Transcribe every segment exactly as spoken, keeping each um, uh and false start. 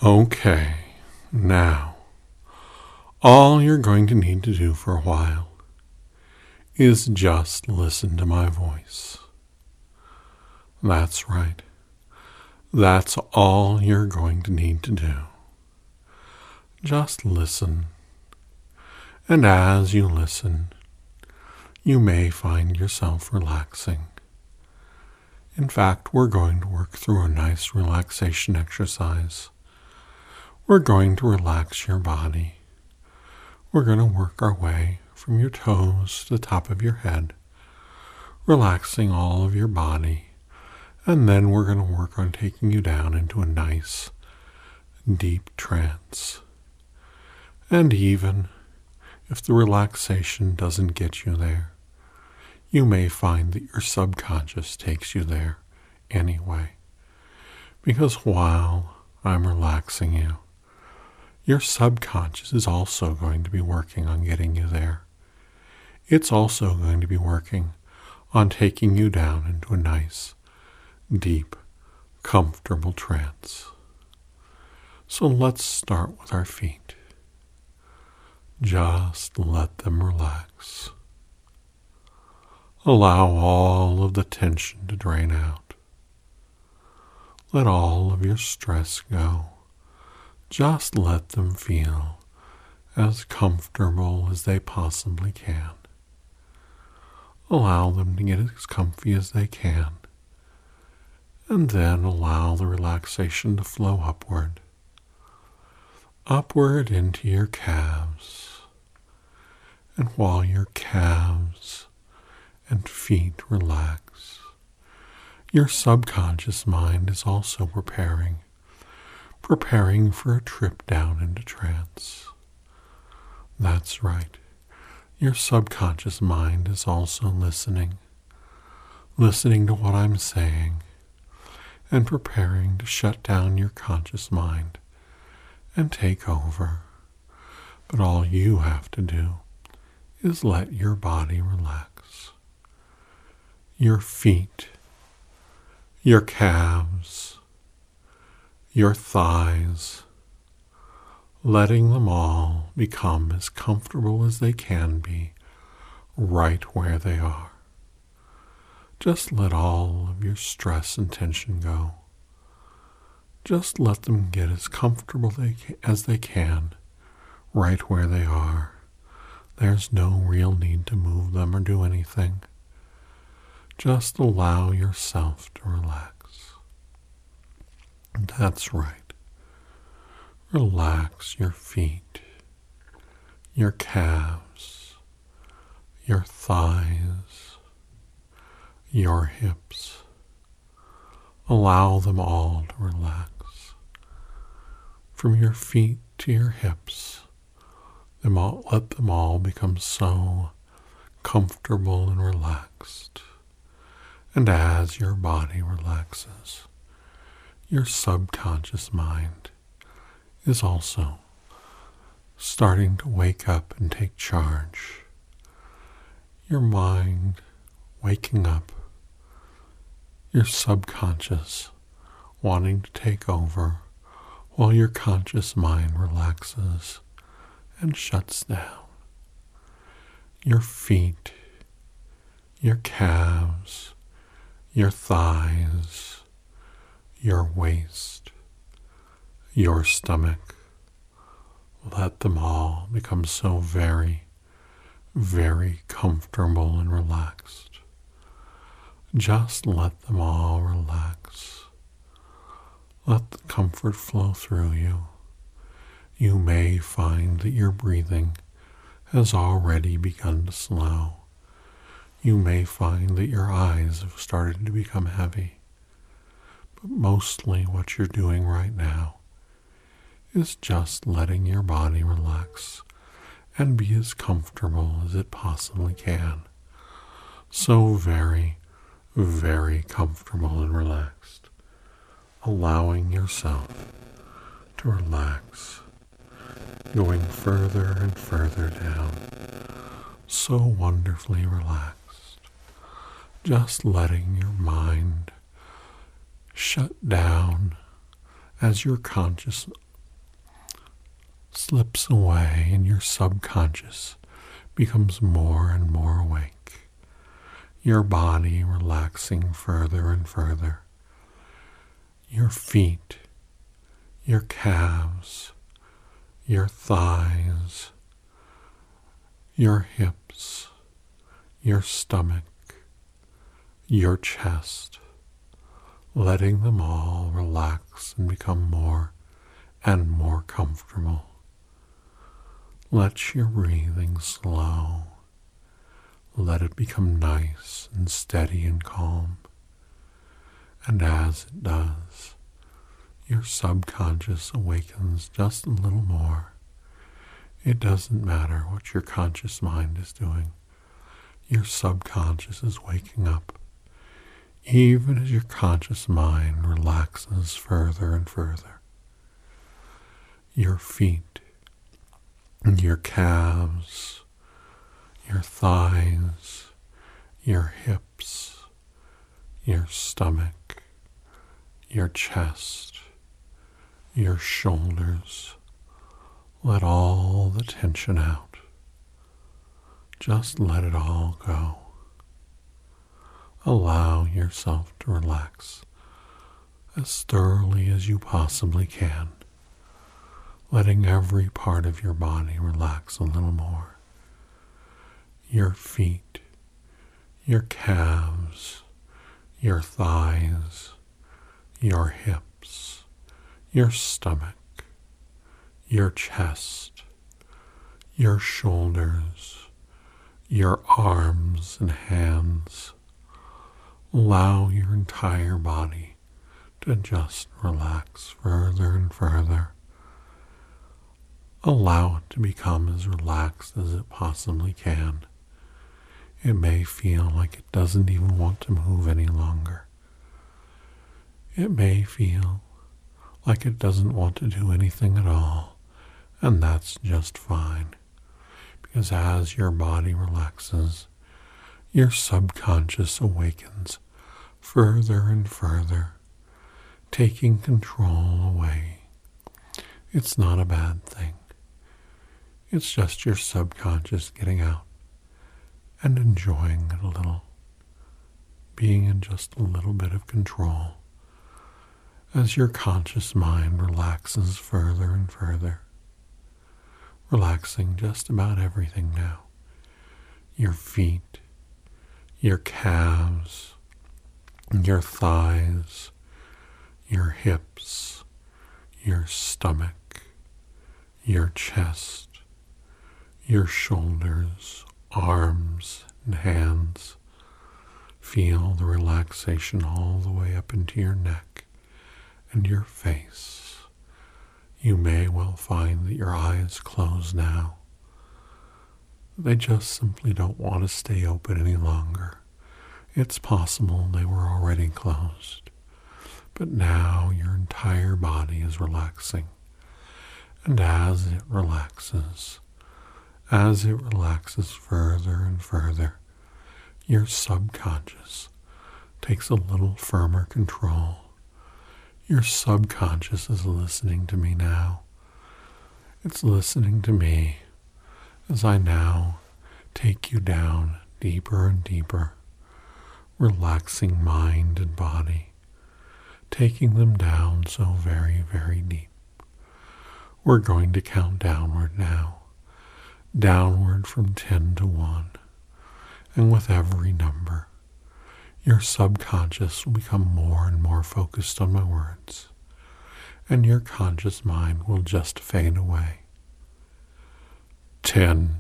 Okay, now, all you're going to need to do for a while is just listen to my voice. That's right. That's all you're going to need to do. Just listen. And as you listen, you may find yourself relaxing. In fact, we're going to work through a nice relaxation exercise. We're going to relax your body. We're going to work our way from your toes to the top of your head, relaxing all of your body, and then we're going to work on taking you down into a nice, deep trance. And even if the relaxation doesn't get you there, you may find that your subconscious takes you there anyway. Because while I'm relaxing you, your subconscious is also going to be working on getting you there. It's also going to be working on taking you down into a nice, deep, comfortable trance. So let's start with our feet. Just let them relax. Allow all of the tension to drain out. Let all of your stress go. Just let them feel as comfortable as they possibly can. Allow them to get as comfy as they can. And then allow the relaxation to flow upward. Upward into your calves. And while your calves and feet relax, your subconscious mind is also preparing, preparing for a trip down into trance. That's right. Your subconscious mind is also listening, listening to what I'm saying, and preparing to shut down your conscious mind and take over. But all you have to do is let your body relax. Your feet, your calves, your thighs, letting them all become as comfortable as they can be right where they are. Just let all of your stress and tension go. Just let them get as comfortable they can, as they can right where they are. There's no real need to move them or do anything. Just allow yourself to relax. That's right. Relax your feet, your calves, your thighs, your hips. Allow them all to relax. From your feet to your hips, them all, let them all become so comfortable and relaxed. And as your body relaxes, your subconscious mind is also starting to wake up and take charge. Your mind waking up, your subconscious wanting to take over while your conscious mind relaxes and shuts down. Your feet, your calves, your thighs, your waist, your stomach, let them all become so very, very comfortable and relaxed. Just let them all relax. Let the comfort flow through you. You may find that your breathing has already begun to slow. You may find that your eyes have started to become heavy. But mostly what you're doing right now is just letting your body relax and be as comfortable as it possibly can. So very, very comfortable and relaxed. Allowing yourself to relax, going further and further down. So wonderfully relaxed. Just letting your mind shut down as your conscious slips away and your subconscious becomes more and more awake. Your body relaxing further and further. Your feet, your calves, your thighs, your hips, your stomach, your chest, letting them all relax and become more and more comfortable. Let your breathing slow. Let it become nice and steady and calm. And as it does, your subconscious awakens just a little more. It doesn't matter what your conscious mind is doing. Your subconscious is waking up, even as your conscious mind relaxes further and further. Your feet, your calves, your thighs, your hips, your stomach, your chest, your shoulders. Let all the tension out. Just let it all go. Allow yourself to relax as thoroughly as you possibly can, letting every part of your body relax a little more. Your feet, your calves, your thighs, your hips, your stomach, your chest, your shoulders, your arms and hands. Allow your entire body to just relax further and further. Allow it to become as relaxed as it possibly can. It may feel like it doesn't even want to move any longer. It may feel like it doesn't want to do anything at all, and that's just fine. Because as your body relaxes, your subconscious awakens further and further, taking control away. It's not a bad thing. It's just your subconscious getting out and enjoying it a little, being in just a little bit of control as your conscious mind relaxes further and further, relaxing just about everything now. Your feet, your calves, your thighs, your hips, your stomach, your chest, your shoulders, arms, and hands. Feel the relaxation all the way up into your neck and your face. You may well find that your eyes close now. They just simply don't want to stay open any longer. It's possible they were already closed, but now your entire body is relaxing. And as it relaxes, as it relaxes further and further, your subconscious takes a little firmer control. Your subconscious is listening to me now. It's listening to me as I now take you down deeper and deeper, relaxing mind and body, taking them down so very, very deep. We're going to count downward now, downward from ten to one, and with every number, your subconscious will become more and more focused on my words, and your conscious mind will just fade away. Ten.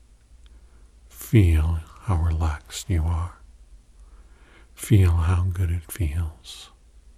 Feel how relaxed you are. Feel how good it feels.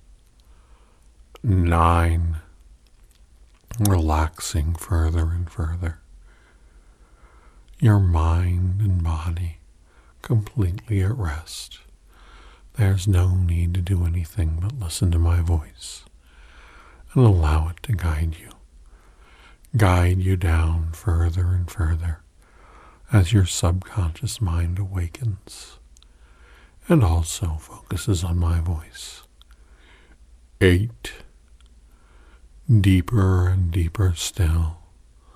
Nine. Relaxing further and further. Your mind and body completely at rest. There's no need to do anything but listen to my voice and allow it to guide you. Guide you down further and further as your subconscious mind awakens and also focuses on my voice. Eight. Deeper and deeper still.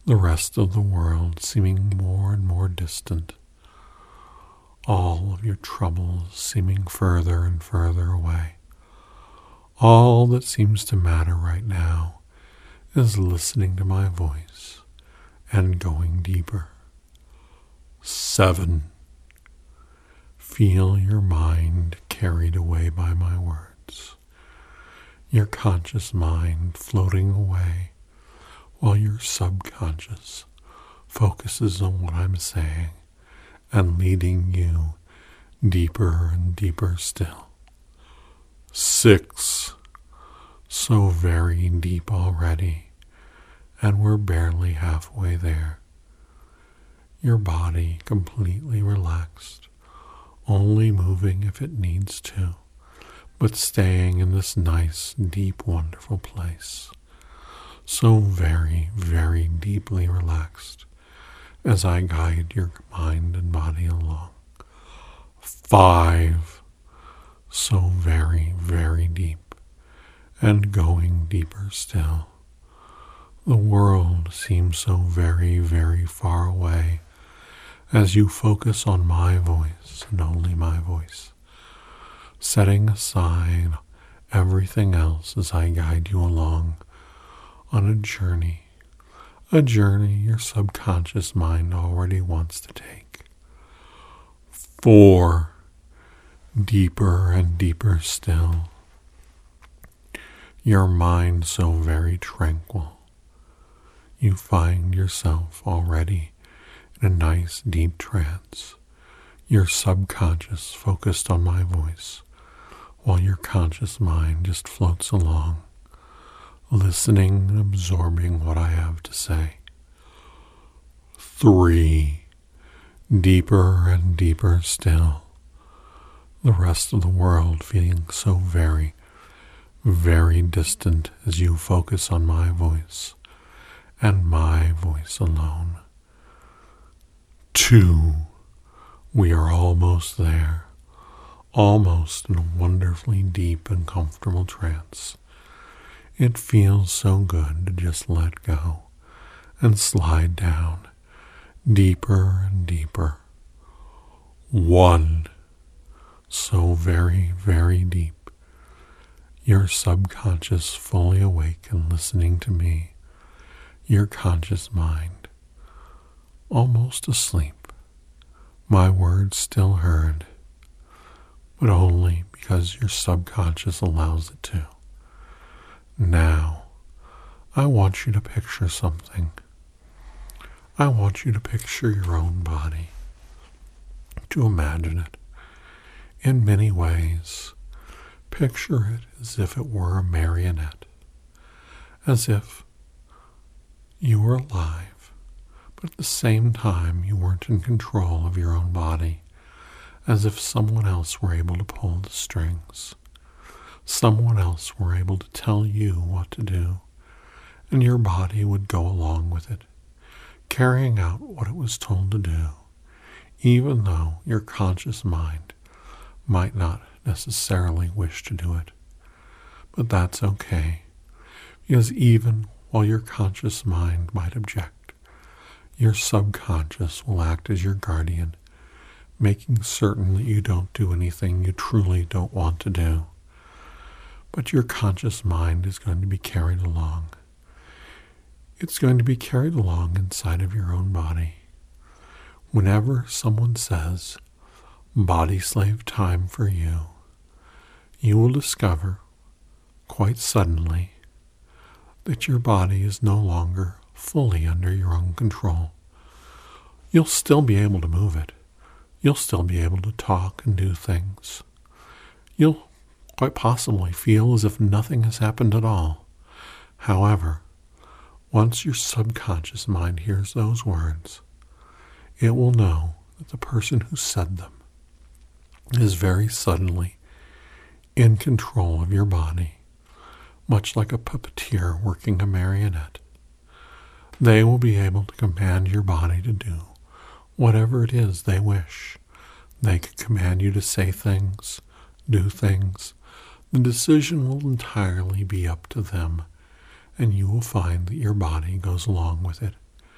the rest of the world seeming more and more distant, all of your troubles seeming further and further away. All that seems to matter right now is listening to my voice and going deeper. Seven. Feel your mind carried away by my words, your conscious mind floating away while your subconscious focuses on what I'm saying and leading you deeper and deeper still. Six. So very deep already, and we're barely halfway there. Your body completely relaxed, only moving if it needs to, but staying in this nice, deep, wonderful place. So very, very deeply relaxed as I guide your mind and body along. Five. So very, very deep, and going deeper still. The world seems so very, very far away as you focus on my voice and only my voice, setting aside everything else as I guide you along on a journey, a journey your subconscious mind already wants to take. Four. Deeper and deeper still. Your mind so very tranquil. You find yourself already in a nice deep trance, your subconscious focused on my voice, while your conscious mind just floats along, listening and absorbing what I have to say. Three. Deeper and deeper still. The rest of the world feeling so very, very distant as you focus on my voice and my voice alone. Two. We are almost there, almost in a wonderfully deep and comfortable trance. It feels so good to just let go and slide down deeper and deeper. One. So very, very deep. Your subconscious fully awake and listening to me. Your conscious mind almost asleep. My words still heard, but only because your subconscious allows it to. Now, I want you to picture something. I want you to picture your own body, to imagine it. In many ways, picture it as if it were a marionette, as if you were alive, but at the same time you weren't in control of your own body, as if someone else were able to pull the strings. Someone else were able to tell you what to do, and your body would go along with it, carrying out what it was told to do, even though your conscious mind might not necessarily wish to do it. But that's okay, because even while your conscious mind might object, your subconscious will act as your guardian, making certain that you don't do anything you truly don't want to do. But your conscious mind is going to be carried along. It's going to be carried along inside of your own body. Whenever someone says, body slave time for you, you will discover quite suddenly that your body is no longer fully under your own control. You'll still be able to move it. You'll still be able to talk and do things. You'll quite possibly feel as if nothing has happened at all. However, once your subconscious mind hears those words, it will know that the person who said them is very suddenly in control of your body, much like a puppeteer working a marionette. They will be able to command your body to do whatever it is they wish. They can command you to say things, do things. The decision will entirely be up to them, and you will find that your body goes along with it.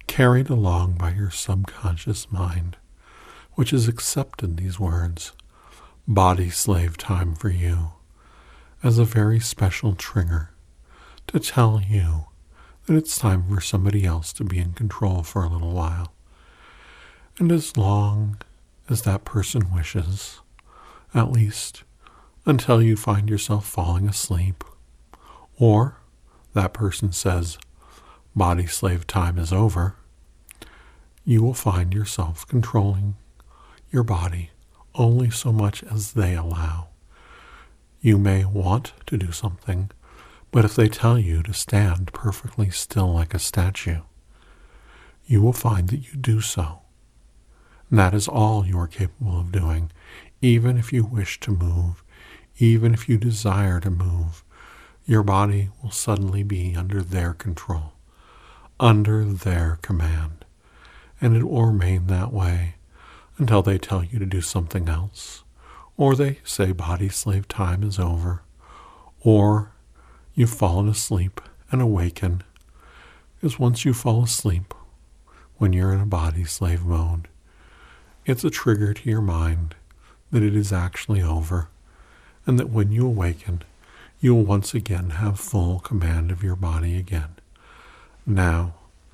carried along by your subconscious mind, which has accepted these words, body slave time for you, as a very special trigger to tell you that it's time for somebody else to be in control for a little while. And as long as that person wishes, at least until you find yourself falling asleep, or that person says body slave time is over, you will find yourself controlling your body only so much as they allow. You may want to do something, but if they tell you to stand perfectly still like a statue, you will find that you do so. And that is all you are capable of doing, even if you wish to move, even if you desire to move. Your body will suddenly be under their control, under their command, and it will remain that way until they tell you to do something else, or they say body slave time is over, or you've fallen asleep and awaken, because once you fall asleep, when you're in a body slave mode, it's a trigger to your mind that it is actually over, and that when you awaken, you will once again have full command of your body again. Now,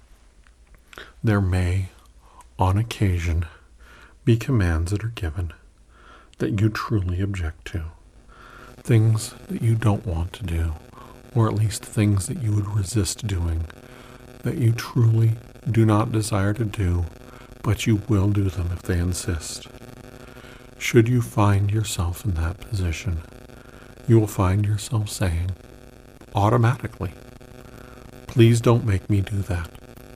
there may, on occasion, be commands that are given that you truly object to, things that you don't want to do, or at least things that you would resist doing, that you truly do not desire to do, but you will do them if they insist. Should you find yourself in that position, you will find yourself saying, automatically, please don't make me do that.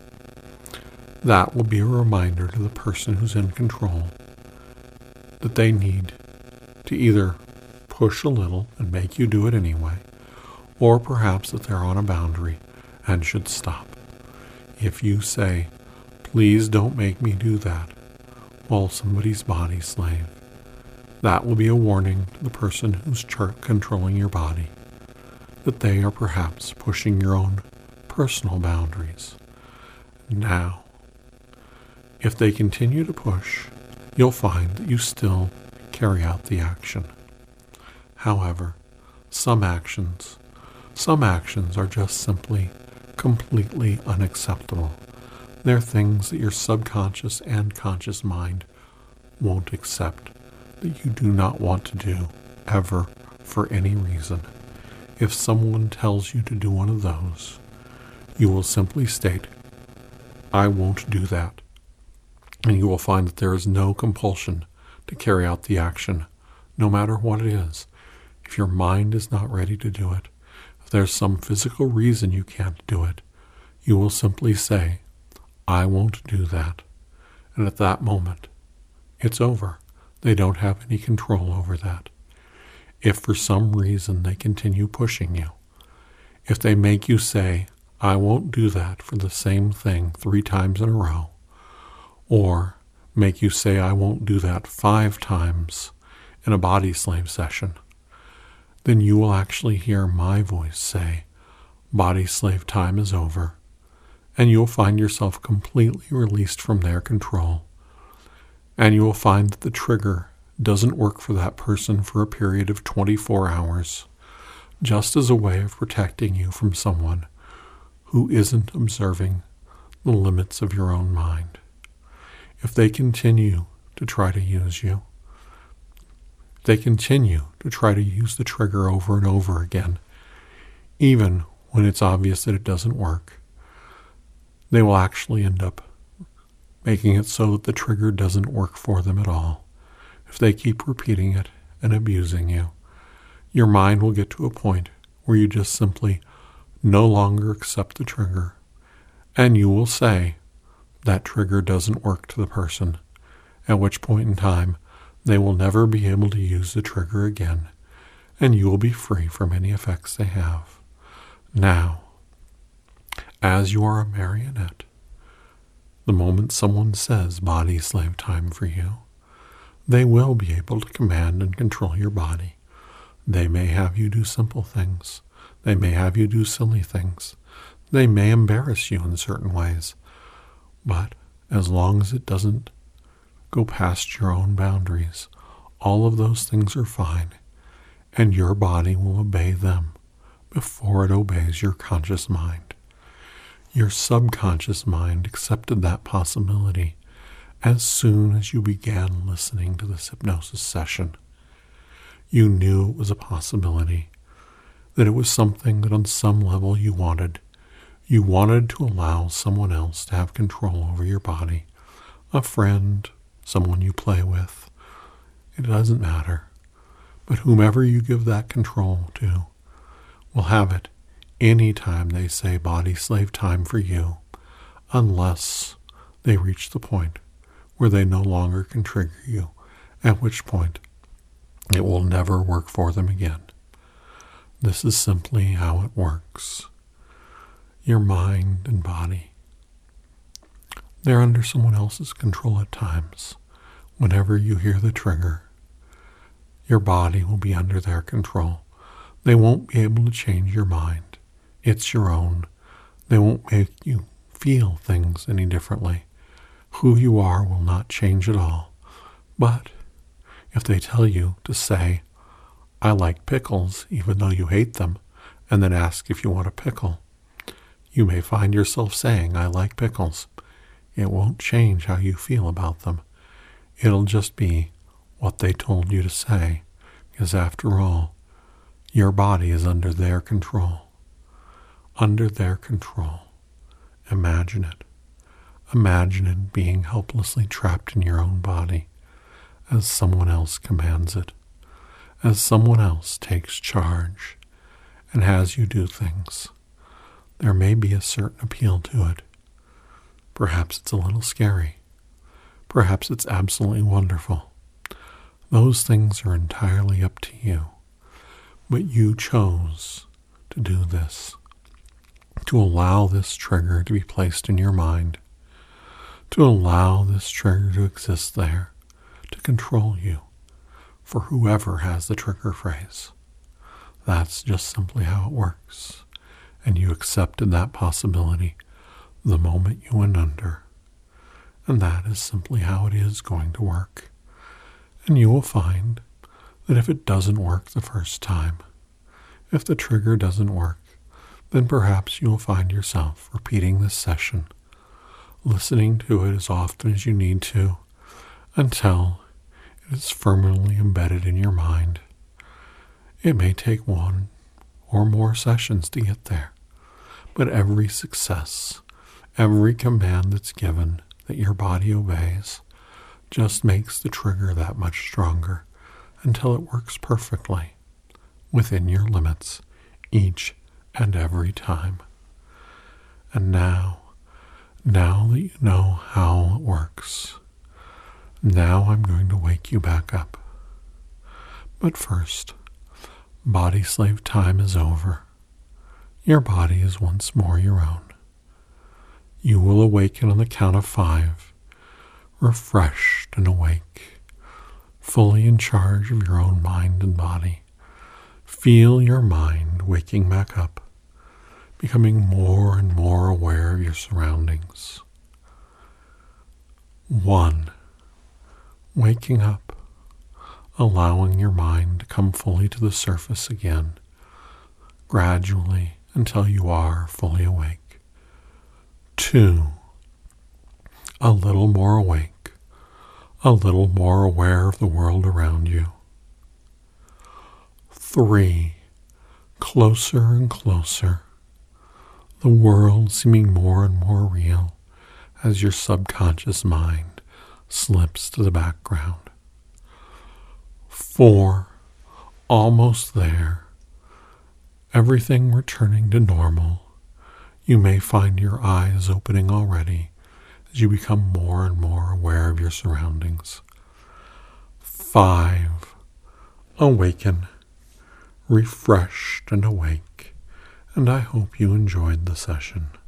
That will be a reminder to the person who's in control that they need to either push a little and make you do it anyway, or perhaps that they're on a boundary and should stop. If you say, please don't make me do that, while somebody's body slave, that will be a warning to the person who's ch- controlling your body that they are perhaps pushing your own personal boundaries. Now, if they continue to push, you'll find that you still carry out the action. However, some actions, some actions are just simply completely unacceptable. They're things that your subconscious and conscious mind won't accept, that you do not want to do, ever, for any reason. If someone tells you to do one of those, you will simply state, I won't do that. And you will find that there is no compulsion to carry out the action, no matter what it is. If your mind is not ready to do it, if there's some physical reason you can't do it, you will simply say, I won't do that. And at that moment, it's over. They don't have any control over that. If for some reason they continue pushing you, if they make you say, I won't do that for the same thing three times in a row, or make you say, I won't do that five times in a body slave session, then you will actually hear my voice say, body slave time is over, and you'll find yourself completely released from their control. And you will find that the trigger doesn't work for that person for a period of twenty-four hours, just as a way of protecting you from someone who isn't observing the limits of your own mind. If they continue to try to use you, if they continue to try to use the trigger over and over again, even when it's obvious that it doesn't work, they will actually end up making it so that the trigger doesn't work for them at all. If they keep repeating it and abusing you, your mind will get to a point where you just simply no longer accept the trigger, and you will say that trigger doesn't work to the person, at which point in time they will never be able to use the trigger again, and you will be free from any effects they have. Now, as you are a marionette, the moment someone says body slave time for you, they will be able to command and control your body. They may have you do simple things. They may have you do silly things. They may embarrass you in certain ways. But as long as it doesn't go past your own boundaries, all of those things are fine, and your body will obey them before it obeys your conscious mind. Your subconscious mind accepted that possibility as soon as you began listening to this hypnosis session. You knew it was a possibility, that it was something that on some level you wanted. You wanted to allow someone else to have control over your body, a friend, someone you play with. It doesn't matter. But whomever you give that control to will have it anytime they say body slave time for you, unless they reach the point where they no longer can trigger you, at which point it will never work for them again. This is simply how it works. Your mind and body, they're under someone else's control at times. Whenever you hear the trigger, your body will be under their control. They won't be able to change your mind. It's your own. They won't make you feel things any differently. Who you are will not change at all. But if they tell you to say, I like pickles, even though you hate them, and then ask if you want a pickle, you may find yourself saying, I like pickles. It won't change how you feel about them. It'll just be what they told you to say, because after all, your body is under their control. Under their control. Imagine it. Imagine it being helplessly trapped in your own body as someone else commands it, as someone else takes charge and has you do things. There may be a certain appeal to it. Perhaps it's a little scary. Perhaps it's absolutely wonderful. Those things are entirely up to you. But you chose to do this, to allow this trigger to be placed in your mind, to allow this trigger to exist there, to control you, for whoever has the trigger phrase. That's just simply how it works. And you accepted that possibility the moment you went under. And that is simply how it is going to work. And you will find that if it doesn't work the first time, if the trigger doesn't work, then perhaps you'll find yourself repeating this session, listening to it as often as you need to, until it is firmly embedded in your mind. It may take one or more sessions to get there, but every success, every command that's given that your body obeys, just makes the trigger that much stronger until it works perfectly within your limits each and every time. And now, now that you know how it works, now I'm going to wake you back up. But first, body slave time is over. Your body is once more your own. You will awaken on the count of five, refreshed and awake, fully in charge of your own mind and body. Feel your mind waking back up, becoming more and more aware of your surroundings. One, waking up, allowing your mind to come fully to the surface again, gradually until you are fully awake. Two, a little more awake, a little more aware of the world around you. Three, closer and closer, the world seeming more and more real as your subconscious mind slips to the background. Four, almost there, everything returning to normal. You may find your eyes opening already as you become more and more aware of your surroundings. Five, awaken, refreshed and awake, and I hope you enjoyed the session.